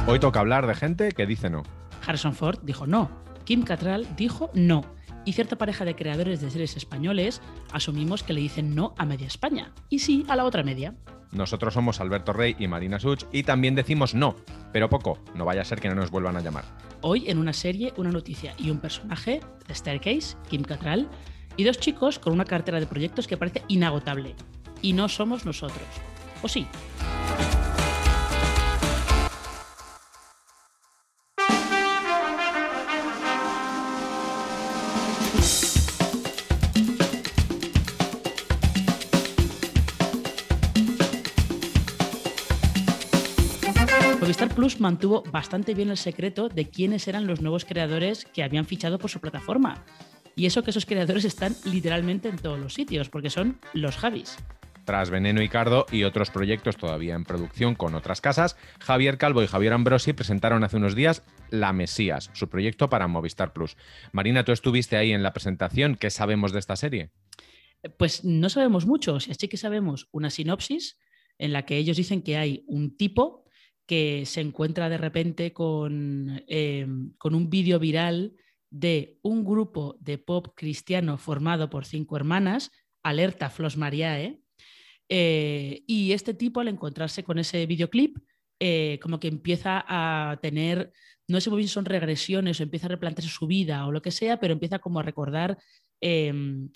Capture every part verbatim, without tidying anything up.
Hoy toca hablar de gente que dice no. Harrison Ford dijo no, Kim Cattrall dijo no, y cierta pareja de creadores de series españoles asumimos que le dicen no a media España, y sí a la otra media. Nosotros somos Alberto Rey y Marina Such y también decimos no, pero poco, no vaya a ser que no nos vuelvan a llamar. Hoy en una serie, una noticia y un personaje, The Staircase, Kim Cattrall, y dos chicos con una cartera de proyectos que parece inagotable. Y no somos nosotros. ¿O sí? Movistar Plus mantuvo bastante bien el secreto de quiénes eran los nuevos creadores que habían fichado por su plataforma. Y eso que esos creadores están literalmente en todos los sitios, porque son los Javis. Tras Veneno y Cardo y otros proyectos todavía en producción con otras casas, Javier Calvo y Javier Ambrosi presentaron hace unos días La Mesías, su proyecto para Movistar Plus. Marina, tú estuviste ahí en la presentación. ¿Qué sabemos de esta serie? Pues no sabemos mucho, o sea, sí que sabemos una sinopsis en la que ellos dicen que hay un tipo que se encuentra de repente con, eh, con un vídeo viral de un grupo de pop cristiano formado por cinco hermanas, alerta Flos Mariae, eh, y este tipo al encontrarse con ese videoclip eh, como que empieza a tener, no sé muy bien si son regresiones o empieza a replantearse su vida o lo que sea, pero empieza como a recordar eh,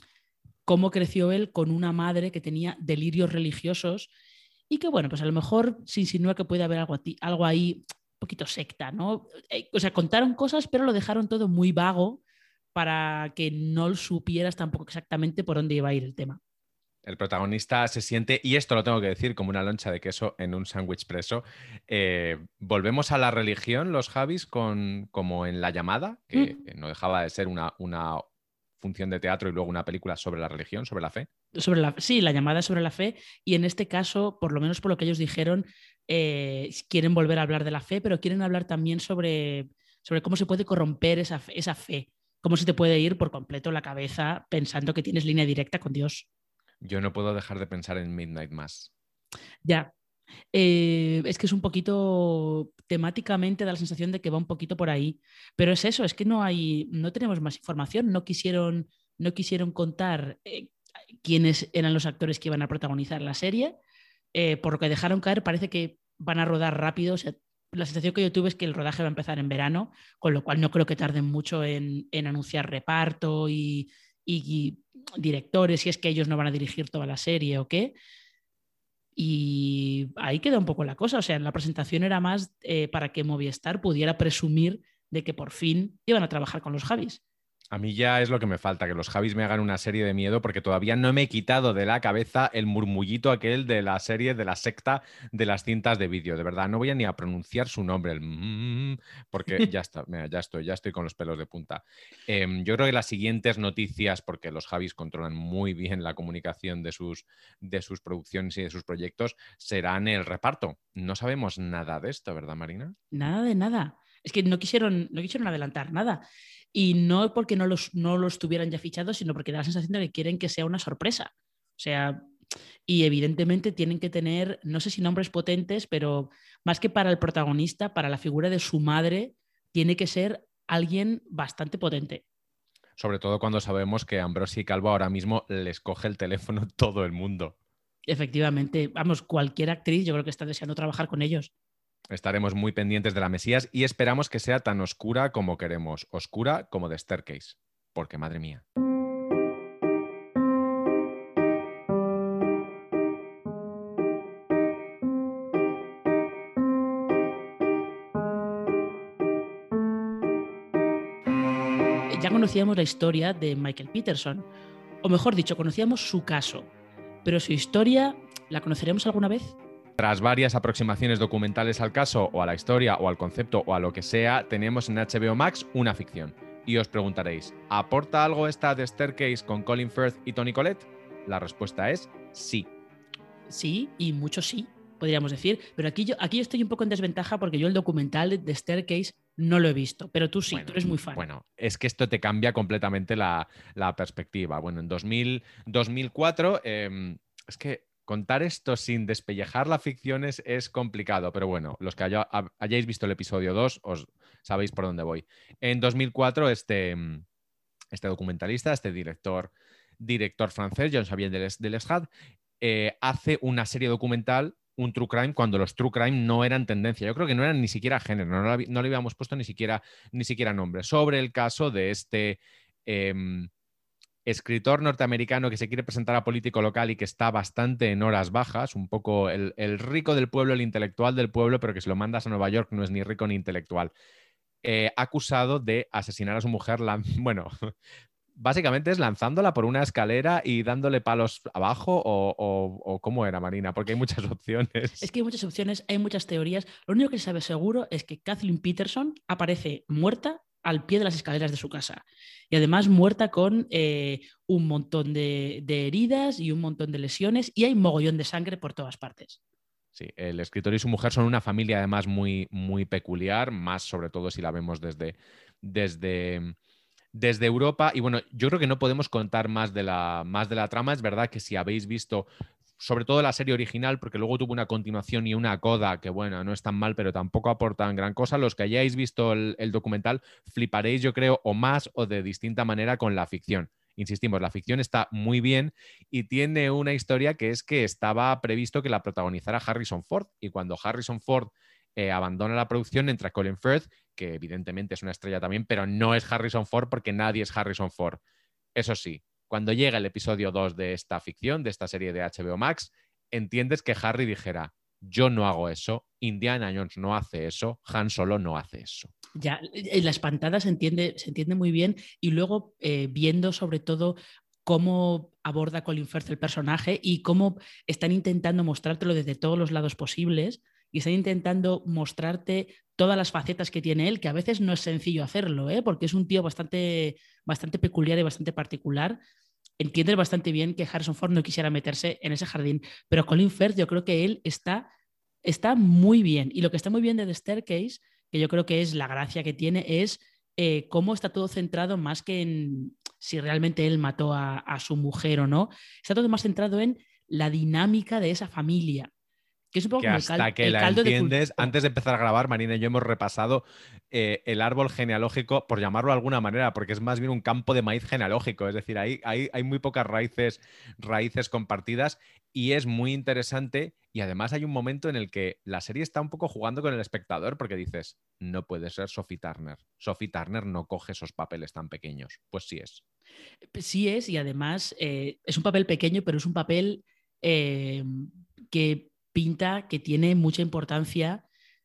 cómo creció él con una madre que tenía delirios religiosos y que, bueno, pues a lo mejor se insinúa que puede haber algo, a ti, algo ahí, un poquito secta, ¿no? O sea, contaron cosas, pero lo dejaron todo muy vago para que no supieras tampoco exactamente por dónde iba a ir el tema. El protagonista se siente, y esto lo tengo que decir, como una loncha de queso en un sándwich preso. Eh, volvemos a la religión, los Javis, con, como en La Llamada, que mm. no dejaba de ser una, una función de teatro y luego una película sobre la religión, sobre la fe. Sobre la, sí, La Llamada sobre la fe, y en este caso, por lo menos por lo que ellos dijeron, eh, quieren volver a hablar de la fe, pero quieren hablar también sobre, sobre cómo se puede corromper esa fe, esa fe, cómo se te puede ir por completo la cabeza pensando que tienes línea directa con Dios. Yo no puedo dejar de pensar en Midnight Mass. Ya, eh, es que es un poquito, temáticamente da la sensación de que va un poquito por ahí, pero es eso, es que no hay, no tenemos más información, no quisieron, no quisieron contar eh, quiénes eran los actores que iban a protagonizar la serie, eh, por lo que dejaron caer parece que van a rodar rápido, o sea, la sensación que yo tuve es que el rodaje va a empezar en verano, con lo cual no creo que tarden mucho en, en anunciar reparto y, y, y directores, si es que ellos no van a dirigir toda la serie o qué. Y ahí queda un poco la cosa. O sea, en la presentación era más eh, para que Movistar pudiera presumir de que por fin iban a trabajar con los Javis. A mí ya es lo que me falta, que los Javis me hagan una serie de miedo, porque todavía no me he quitado de la cabeza el murmullito aquel de la serie de la secta de las cintas de vídeo. De verdad, no voy a ni a pronunciar su nombre, el mmm, porque ya está, mira, ya estoy, ya estoy con los pelos de punta. Eh, yo creo que las siguientes noticias, porque los Javis controlan muy bien la comunicación de sus, de sus producciones y de sus proyectos, serán el reparto. No sabemos nada de esto, ¿verdad, Marina? Nada de nada. Es que no quisieron, no quisieron adelantar nada. Y no porque no los, no los tuvieran ya fichados, sino porque da la sensación de que quieren que sea una sorpresa. O sea, y evidentemente tienen que tener, no sé si nombres potentes, pero más que para el protagonista, para la figura de su madre, tiene que ser alguien bastante potente. Sobre todo cuando sabemos que Ambrosi y Calvo ahora mismo les coge el teléfono todo el mundo. Efectivamente, vamos, cualquier actriz yo creo que está deseando trabajar con ellos. Estaremos muy pendientes de La Mesías y esperamos que sea tan oscura como queremos, oscura como The Staircase, porque madre mía. Ya conocíamos la historia de Michael Peterson, o mejor dicho, conocíamos su caso, pero su historia, ¿la conoceremos alguna vez? Tras varias aproximaciones documentales al caso, o a la historia, o al concepto, o a lo que sea, tenemos en H B O Max una ficción. Y os preguntaréis, ¿aporta algo esta The Staircase con Colin Firth y Toni Collette? La respuesta es sí. Sí, y mucho sí, podríamos decir. Pero aquí yo, aquí yo estoy un poco en desventaja porque yo el documental de The Staircase no lo he visto, pero tú sí, bueno, tú eres muy fan. Bueno, es que esto te cambia completamente la, la perspectiva. Bueno, en dos mil, dos mil cuatro, eh, es que contar esto sin despellejar la ficción es, es complicado, pero bueno, los que haya, hayáis visto el episodio dos os sabéis por dónde voy. En dos mil cuatro, este, este documentalista, este director, director francés, Jean-Xavier Delescade, eh, hace una serie documental, un true crime, cuando los true crime no eran tendencia. Yo creo que no eran ni siquiera género, no, no, no le habíamos puesto ni siquiera, ni siquiera nombre, sobre el caso de este... Eh, escritor norteamericano que se quiere presentar a político local y que está bastante en horas bajas, un poco el, el rico del pueblo, el intelectual del pueblo, pero que si lo mandas a Nueva York no es ni rico ni intelectual. Eh, acusado de asesinar a su mujer, la, bueno, básicamente es lanzándola por una escalera y dándole palos abajo o, o, o ¿cómo era, Marina? Porque hay muchas opciones. Es que hay muchas opciones, hay muchas teorías. Lo único que se sabe seguro es que Kathleen Peterson aparece muerta al pie de las escaleras de su casa y además muerta con eh, un montón de, de heridas y un montón de lesiones y hay mogollón de sangre por todas partes. Sí, el escritor y su mujer son una familia además muy, muy peculiar, más sobre todo si la vemos desde, desde, desde Europa. Y bueno, yo creo que no podemos contar más de, la, más de la trama. Es verdad que si habéis visto sobre todo la serie original, porque luego tuvo una continuación y una coda que, bueno, no es tan mal, pero tampoco aportan gran cosa. Los que hayáis visto el, el documental fliparéis, yo creo, o más o de distinta manera con la ficción. Insistimos, la ficción está muy bien y tiene una historia que es que estaba previsto que la protagonizara Harrison Ford y cuando Harrison Ford eh, abandona la producción entra Colin Firth, que evidentemente es una estrella también, pero no es Harrison Ford porque nadie es Harrison Ford. Eso sí, cuando llega el episodio dos de esta ficción, de esta serie de H B O Max, entiendes que Harry dijera, yo no hago eso, Indiana Jones no hace eso, Han Solo no hace eso. Ya, en la espantada se entiende, se entiende muy bien y luego eh, viendo sobre todo cómo aborda Colin Firth el personaje y cómo están intentando mostrártelo desde todos los lados posibles y están intentando mostrarte todas las facetas que tiene él, que a veces no es sencillo hacerlo, ¿eh? Porque es un tío bastante, bastante peculiar y bastante particular. Entiendes bastante bien que Harrison Ford no quisiera meterse en ese jardín, pero Colin Firth yo creo que él está, está muy bien. Y lo que está muy bien de The Staircase, que yo creo que es la gracia que tiene, es eh, cómo está todo centrado más que en si realmente él mató a, a su mujer o no. Está todo más centrado en la dinámica de esa familia. Que es un poco que como hasta el, cal, que el la caldo entiendes, de antes de empezar a grabar, Marina y yo hemos repasado eh, el árbol genealógico, por llamarlo de alguna manera, porque es más bien un campo de maíz genealógico, es decir, hay, hay, hay muy pocas raíces, raíces compartidas y es muy interesante y además hay un momento en el que la serie está un poco jugando con el espectador porque dices, no puede ser Sophie Turner, Sophie Turner no coge esos papeles tan pequeños, pues sí es. Sí es y además eh, es un papel pequeño, pero es un papel eh, que pinta que tiene mucha importancia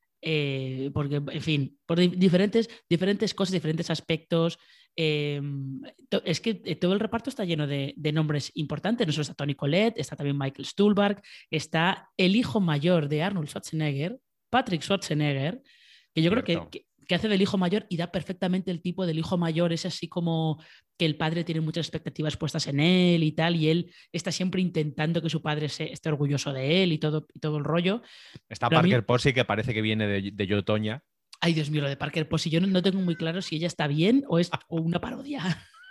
eh, porque, en fin, por diferentes, diferentes cosas, diferentes aspectos. Eh, es que todo el reparto está lleno de, de nombres importantes. No solo está Toni Collette, está también Michael Stuhlbarg, está el hijo mayor de Arnold Schwarzenegger, Patrick Schwarzenegger, que yo Cierto. creo que, que, que hace del hijo mayor y da perfectamente el tipo del hijo mayor. Es así como que el padre tiene muchas expectativas puestas en él y tal, y él está siempre intentando que su padre se, esté orgulloso de él y todo, y todo el rollo. Está Pero a Parker mí, Posey, que parece que viene de, de Yo, Toña. ay, Dios mío, lo de Parker Posey, yo no, no tengo muy claro si ella está bien o es o una parodia.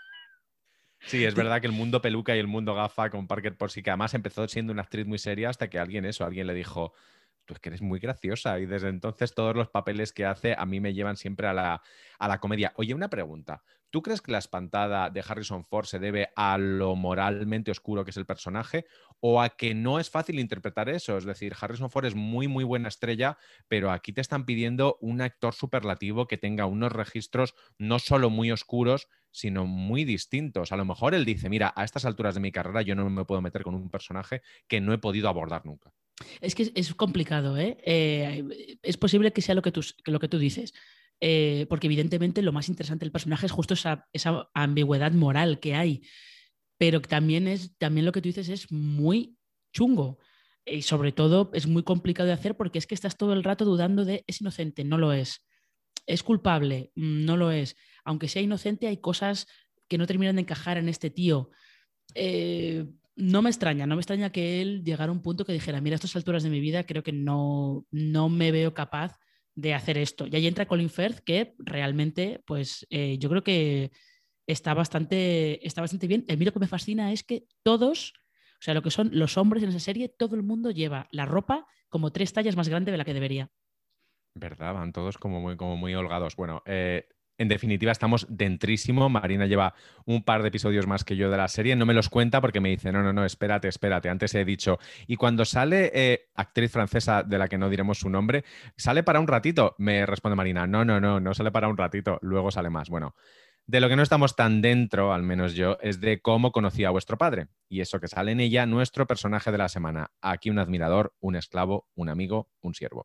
Sí, es verdad que el mundo peluca y el mundo gafa con Parker Posey, que además empezó siendo una actriz muy seria hasta que alguien eso, alguien le dijo, tú es que eres muy graciosa y desde entonces todos los papeles que hace a mí me llevan siempre a la, a la comedia. Oye, una pregunta, ¿tú crees que la espantada de Harrison Ford se debe a lo moralmente oscuro que es el personaje o a que no es fácil interpretar eso? Es decir, Harrison Ford es muy, muy buena estrella, pero aquí te están pidiendo un actor superlativo que tenga unos registros no solo muy oscuros, sino muy distintos. A lo mejor él dice, mira, a estas alturas de mi carrera yo no me puedo meter con un personaje que no he podido abordar nunca. Es que es, es complicado, ¿eh? ¿eh? Es posible que sea lo que tú, que lo que tú dices, eh, porque evidentemente lo más interesante del personaje es justo esa, esa ambigüedad moral que hay, pero también, es, también lo que tú dices es muy chungo. Y sobre todo es muy complicado de hacer porque es que estás todo el rato dudando de es inocente, no lo es. Es culpable, no lo es. Aunque sea inocente, hay cosas que no terminan de encajar en este tío. Eh, no me extraña, no me extraña que él llegara a un punto que dijera, mira, a estas alturas de mi vida creo que no, no me veo capaz de hacer esto. Y ahí entra Colin Firth, que realmente, pues eh, yo creo que está bastante, está bastante bien. A mí lo que me fascina es que todos, O sea, lo que son los hombres en esa serie, todo el mundo lleva la ropa como tres tallas más grande de la que debería. ¿Verdad? Van todos como muy, como muy holgados. Bueno, eh, en definitiva estamos dentrísimo. Marina lleva un par de episodios más que yo de la serie. No me los cuenta porque me dice, no, no, no, espérate, espérate. Antes he dicho. Y cuando sale eh, actriz francesa de la que no diremos su nombre, sale para un ratito. Me responde Marina, no, no, no, no sale para un ratito. Luego sale más. Bueno, de lo que no estamos tan dentro, al menos yo, es de cómo conocí a vuestro padre. Y eso que sale en ella, nuestro personaje de la semana. Aquí un admirador, un esclavo, un amigo, un siervo.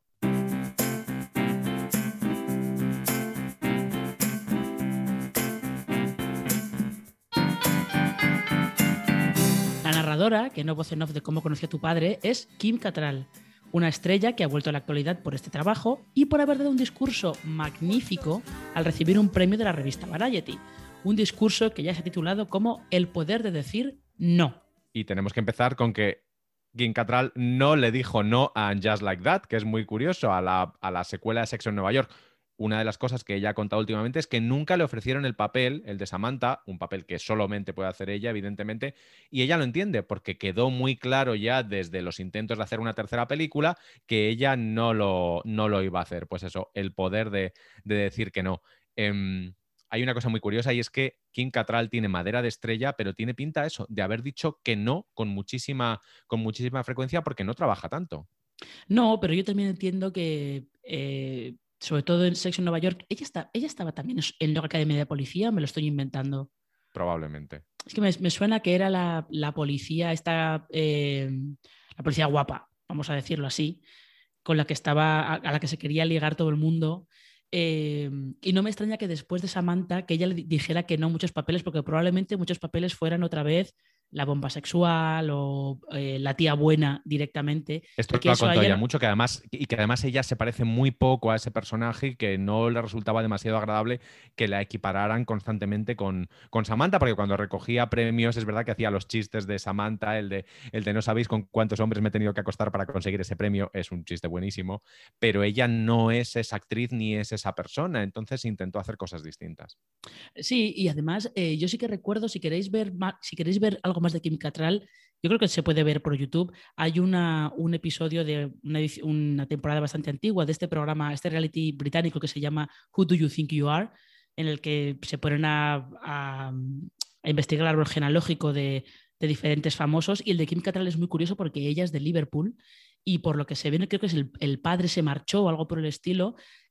La narradora, que no voz en off de cómo conoció a tu padre, es Kim Cattrall, una estrella que ha vuelto a la actualidad por este trabajo y por haber dado un discurso magnífico al recibir un premio de la revista Variety. Un discurso que ya se ha titulado como El poder de decir no. Y tenemos que empezar con que Kim Cattrall no le dijo no a Just Like That, que es muy curioso, a la, a la secuela de Sexo en Nueva York. Una de las cosas que ella ha contado últimamente es que nunca le ofrecieron el papel, el de Samantha, un papel que solamente puede hacer ella, evidentemente, y ella lo entiende porque quedó muy claro ya desde los intentos de hacer una tercera película que ella no lo, no lo iba a hacer. Pues eso, el poder de, de decir que no. Eh, hay una cosa muy curiosa y es que Kim Cattrall tiene madera de estrella, pero tiene pinta eso, de haber dicho que no con muchísima, con muchísima frecuencia porque no trabaja tanto. No, pero yo también entiendo que, eh, sobre todo en Sexo en Nueva York, ella, está, ella estaba también en la Academia de Policía, me lo estoy inventando. Probablemente. Es que me, me suena que era la, la policía, esta, eh, la policía guapa, vamos a decirlo así, con la que estaba, a, a la que se quería ligar todo el mundo. Eh, y no me extraña que después de Samantha, que ella le dijera que no muchos papeles, porque probablemente muchos papeles fueran otra vez la bomba sexual o eh, la tía buena directamente. Esto Y que lo ha eso a contado ella ella no... mucho, que además, y que además ella se parece muy poco a ese personaje y que no le resultaba demasiado agradable que la equipararan constantemente con, con Samantha, porque cuando recogía premios es verdad que hacía los chistes de Samantha, el de, el de no sabéis con cuántos hombres me he tenido que acostar para conseguir ese premio, es un chiste buenísimo, pero ella no es esa actriz ni es esa persona, entonces intentó hacer cosas distintas. Sí, y además eh, yo sí que recuerdo, si queréis ver más, si queréis ver algo más de Kim Cattrall, yo creo que se puede ver por YouTube. Hay una, un episodio de una, una temporada bastante antigua de este programa, este reality británico que se llama Who Do You Think You Are, en el que se ponen a, a, a investigar el árbol genealógico de, de diferentes famosos, y el de Kim Cattrall es muy curioso porque ella es de Liverpool y por lo que se ve creo que es el, el padre se marchó o algo por el estilo,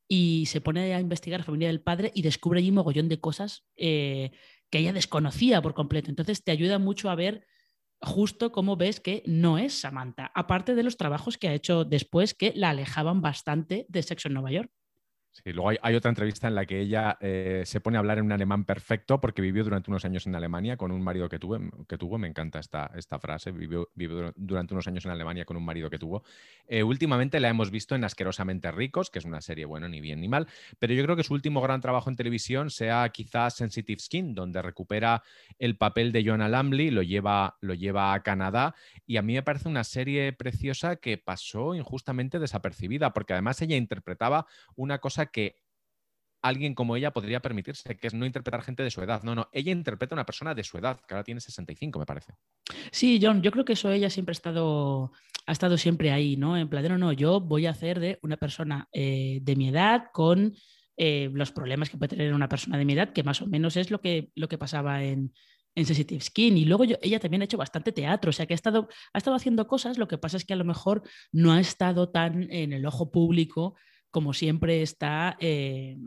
y se pone a investigar la familia del padre y descubre allí un mogollón de cosas eh, que ella desconocía por completo. Entonces te ayuda mucho a ver justo cómo ves que no es Samantha, aparte de los trabajos que ha hecho después que la alejaban bastante de Sexo en Nueva York. Sí, luego hay, hay otra entrevista en la que ella eh, se pone a hablar en un alemán perfecto porque vivió durante unos años en Alemania con un marido que, tuve, que tuvo. Me encanta esta, esta frase. Vivió, vivió durante unos años en Alemania con un marido que tuvo. Eh, últimamente la hemos visto en Asquerosamente Ricos, que es una serie, bueno, ni bien ni mal. Pero yo creo que su último gran trabajo en televisión sea quizás Sensitive Skin, donde recupera el papel de Joanna Lumley, lo lleva, lo lleva a Canadá. Y a mí me parece una serie preciosa que pasó injustamente desapercibida, porque además ella interpretaba una cosa que alguien como ella podría permitirse, que es no interpretar gente de su edad. No, no, ella interpreta a una persona de su edad, que ahora tiene sesenta y cinco, me parece. Sí, John, yo creo que eso ella siempre ha estado, ha estado siempre ahí, ¿no? En plan, no, no, yo voy a hacer de una persona eh, de mi edad con eh, los problemas que puede tener una persona de mi edad, que más o menos es lo que, lo que pasaba en, en Sensitive Skin. Y luego yo, ella también ha hecho bastante teatro, o sea que ha estado, ha estado haciendo cosas, lo que pasa es que a lo mejor no ha estado tan en el ojo público como siempre está eh,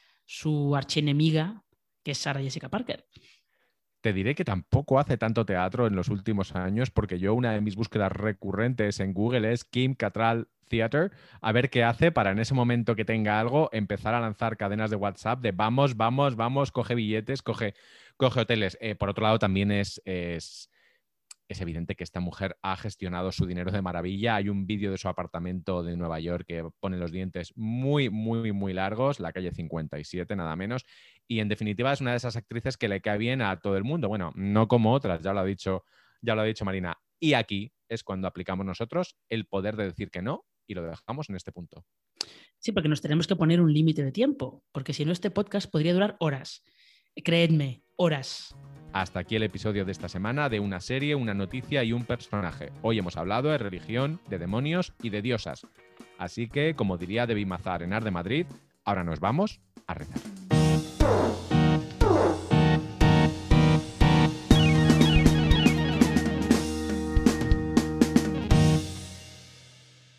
su archienemiga, que es Sarah Jessica Parker. Te diré que tampoco hace tanto teatro en los últimos años, porque yo una de mis búsquedas recurrentes en Google es Kim Cattrall Theatre, a ver qué hace para en ese momento que tenga algo empezar a lanzar cadenas de WhatsApp de vamos, vamos, vamos, coge billetes, coge, coge hoteles. Eh, por otro lado, también es... es Es evidente que esta mujer ha gestionado su dinero de maravilla. Hay un vídeo de su apartamento de Nueva York que pone los dientes muy, muy, muy largos, la calle cincuenta y siete, nada menos. Y en definitiva es una de esas actrices que le cae bien a todo el mundo. Bueno, no como otras, ya lo ha dicho, ya lo ha dicho Marina. Y aquí es cuando aplicamos nosotros el poder de decir que no y lo dejamos en este punto. Sí, porque nos tenemos que poner un límite de tiempo, porque si no este podcast podría durar horas. Creedme, horas. Hasta aquí el episodio de esta semana de una serie, una noticia y un personaje. Hoy hemos hablado de religión, de demonios y de diosas. Así que, como diría David Mazar en Art de Madrid, ahora nos vamos a rezar.